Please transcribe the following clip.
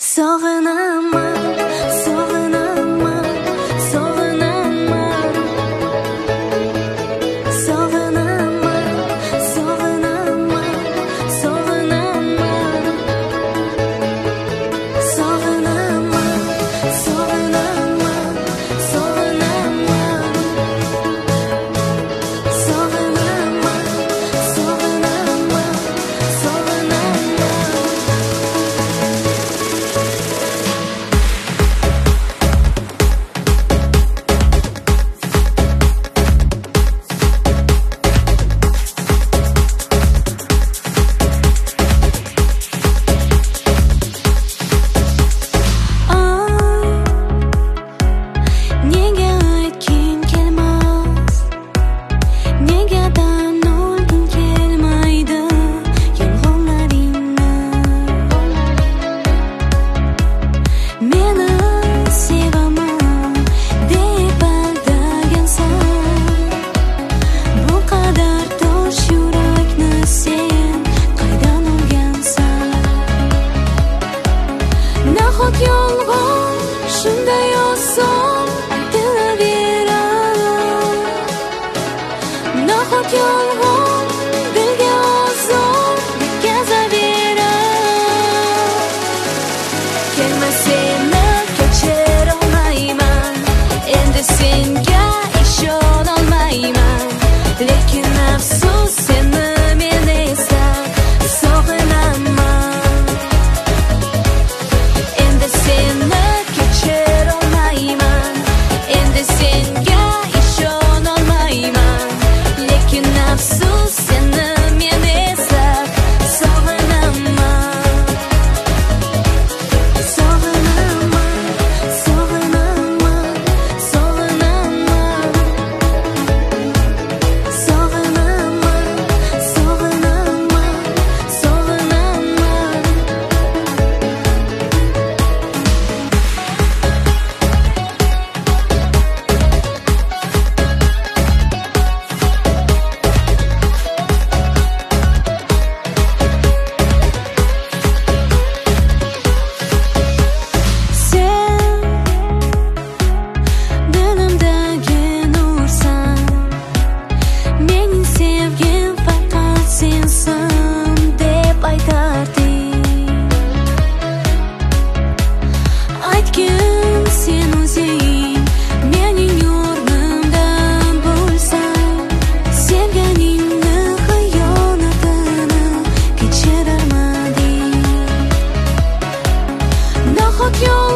Sog'inaman, sog'inaman, sog'inaman, sog'inaman, sog'inaman, sog'inaman, sog'inaman, sog'inaman, sog'inaman, sog'inaman, sog'inaman, sog'inaman. Yolg'on shunday oson aytilaveradi. Nahot yolg'on dilga ozor yetkazaveradi. Kelma seni kechirolmayman, endi senga ishonolmayman, lekin afsus seni men esa sog'inaman. Seni kechirolmayman, endi senga ishonolmayman, lekin afsus seni men esa sog'inaman. Sog'inaman, sog'inaman, sog'inaman, sog'inaman, sog'inaman, sog'inaman. Aytgin sen o'zing mening o'rnimdan bo'lsang, sevganingni xiyonatini kechirarmading. Nahot